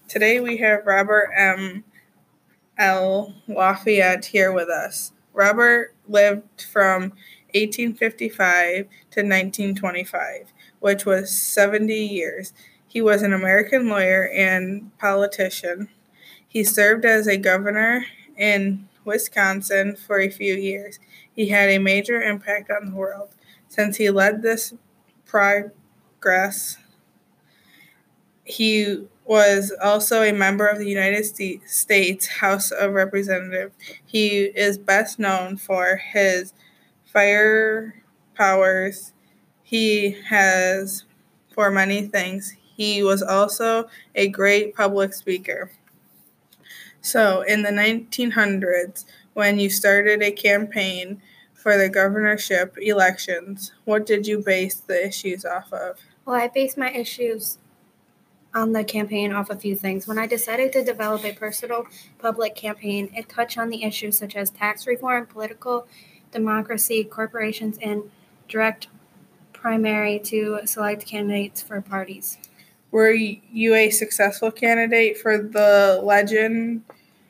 Today we have Robert M. L. Lafayette here with us. Robert lived from 1855 to 1925, which was 70 years. He was an American lawyer and politician. He served as a governor in Wisconsin for a few years. He had a major impact on the world. Since he led this progress, he was also a member of the United States House of Representatives. He is best known for his fire powers he has for many things. He was also a great public speaker. So, in the 1900s, when you started a campaign for the governorship elections, what did you base the issues off of? Well, I based my issues on the campaign off a few things. When I decided to develop a personal public campaign, it touched on the issues such as tax reform, political democracy, corporations, and direct primary to select candidates for parties. Were you a successful candidate for the legend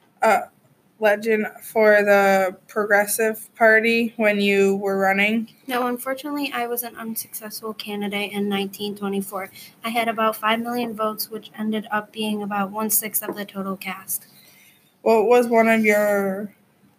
for the Progressive Party when you were running? No, unfortunately, I was an unsuccessful candidate in 1924. I had about 5 million votes, which ended up being about 1/6 of the total cast. What was one of your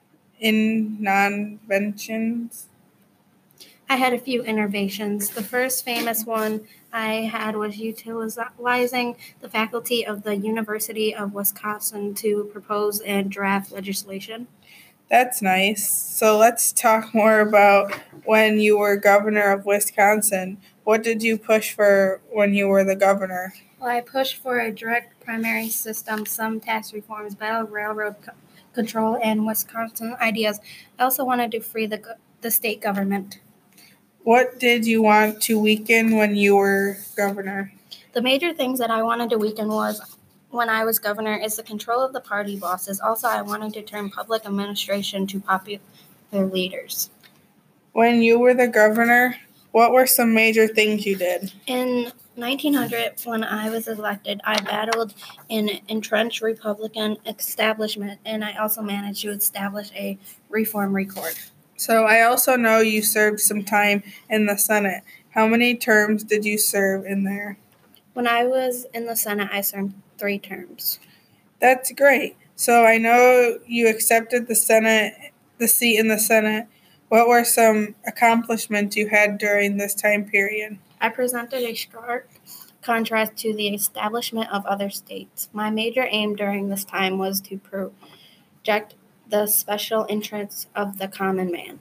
inventions? I had a few innovations. The first famous one I had was utilizing the faculty of the University of Wisconsin to propose and draft legislation. That's nice. So let's talk more about when you were governor of Wisconsin. What did you push for when you were the governor? Well, I pushed for a direct primary system, some tax reforms, better railroad control, and Wisconsin ideas. I also wanted to free the state government. What did you want to weaken when you were governor? The major things that I wanted to weaken was when I was governor is the control of the party bosses. Also, I wanted to turn public administration to popular leaders. When you were the governor, what were some major things you did? In 1900, when I was elected, I battled an entrenched Republican establishment, and I also managed to establish a reform record. So I also know you served some time in the Senate. How many terms did you serve in there? When I was in the Senate, I served 3 terms. That's great. So I know you accepted the seat in the Senate. What were some accomplishments you had during this time period? I presented a stark contrast to the establishment of other states. My major aim during this time was to project the special interests of the common man.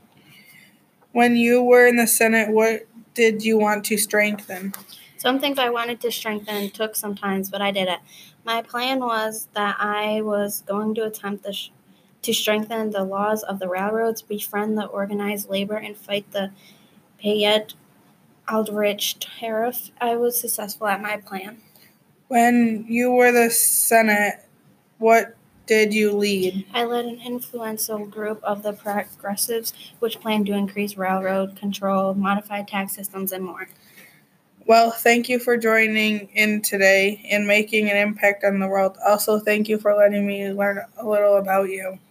When you were in the Senate, what did you want to strengthen? Some things I wanted to strengthen took some time, but I did it. My plan was that I was going to attempt to strengthen the laws of the railroads, befriend the organized labor, and fight the Payette-Aldrich tariff. I was successful at my plan. When you were the Senate, what did you lead? I led an influential group of the progressives, which planned to increase railroad control, modify tax systems, and more. Well, thank you for joining in today and making an impact on the world. Also, thank you for letting me learn a little about you.